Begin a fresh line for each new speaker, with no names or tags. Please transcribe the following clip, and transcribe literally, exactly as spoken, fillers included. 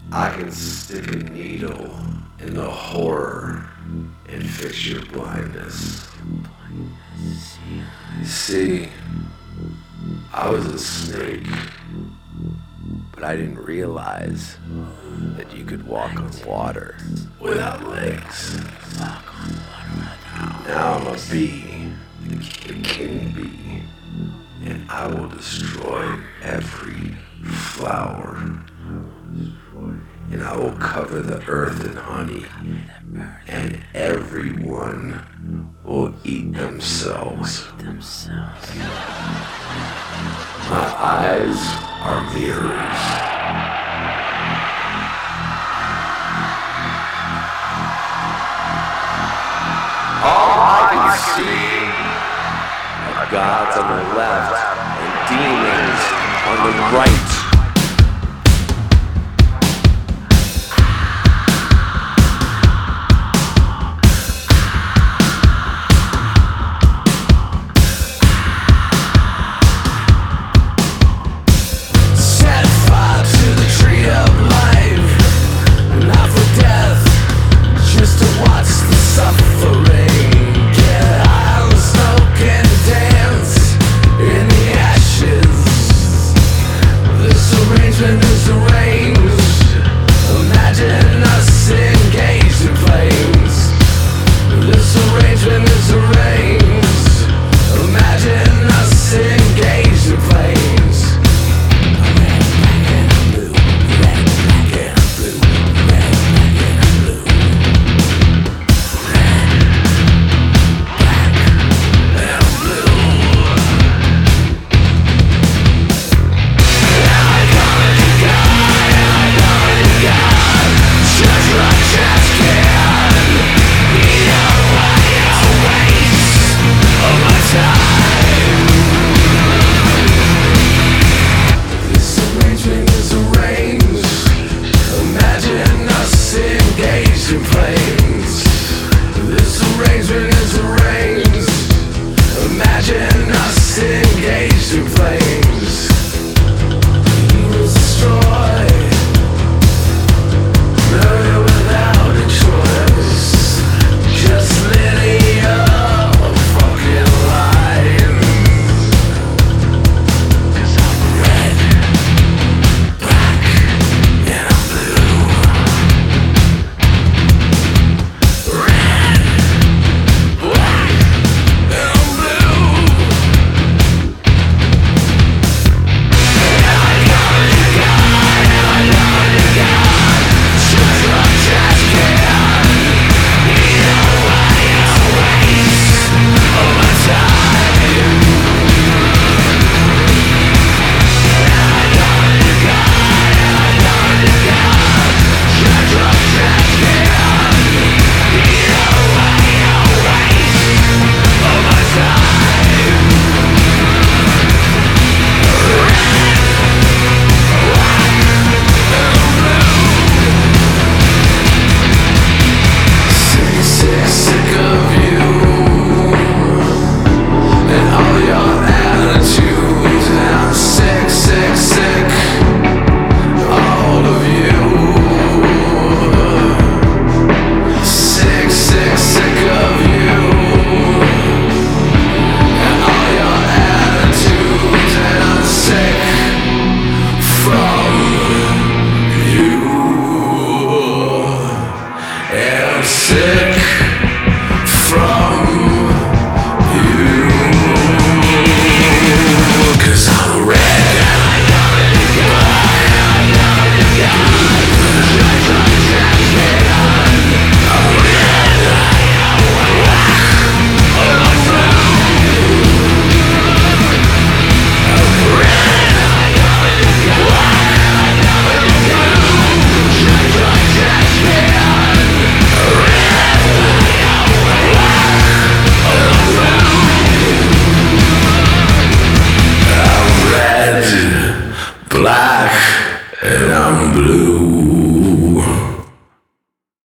I can stick a needle in the horror and fix your blindness. See, I was a snake, but I didn't realize that you could walk on water without legs. Now I'm a bee, the king bee, and I will destroy every flower. And I will cover the earth in honey, and everyone will eat themselves. My eyes are mirrors. All I can see are gods on the left and demons on the right.
black and I'm blue.